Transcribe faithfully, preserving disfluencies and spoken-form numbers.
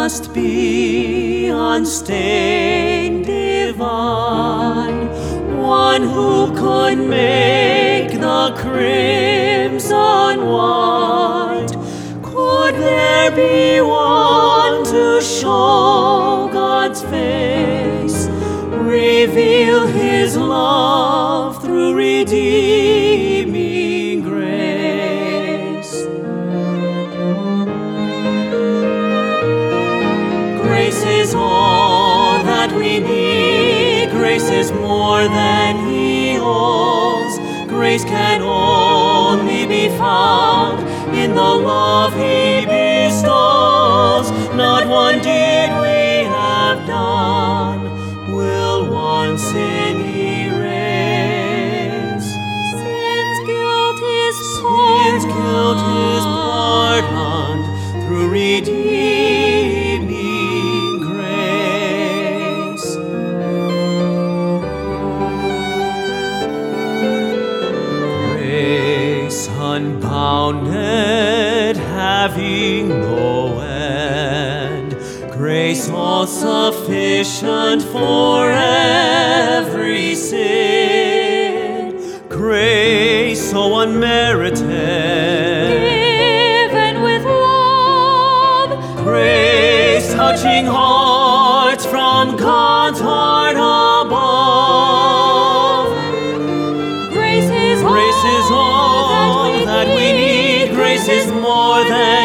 must be unstained, divine, one who could make the crimson white. Could there be one to show God's face, reveal His love through redeeming grace? Grace is all that we need. Grace is more than He owes. Grace can only be found in the love He bestows. Not one deed we have done will one sin erase. Sin's guilt is Sin's guilt is pardoned through redeeming grace. Grace unbounded, having no end, grace all sufficient for every sin, grace so unmerited, given with love, grace touching hearts from God's heart above. Grace is Grace is all that we need. Grace is more than